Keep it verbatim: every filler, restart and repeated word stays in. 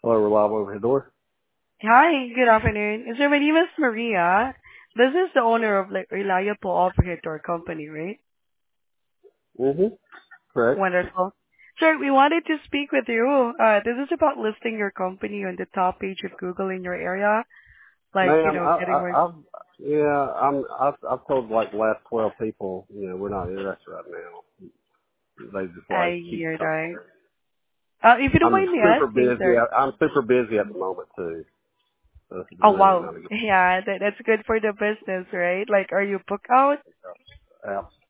Hello, Reliable over door. Hi, good afternoon. Sir, my name is Maria. This is the owner of like Reliable Operator Company, right? Mm-hmm. Correct. Wonderful. Sir, we wanted to speak with you. Uh, this is about listing your company on the top page of Google in your area, like, you Ma'am, know, I, getting I, more. I've, yeah, I'm, I've, I've told like the last twelve people, you know, we're not interested right now. They just like I keep hear coming. that. Uh, if you don't I'm mind me super asking, busy. sir. I, I'm super busy at the moment too. So this is Oh, really wow. not a good. Yeah, that, that's good for the business, right? Like, are you booked out? Yeah.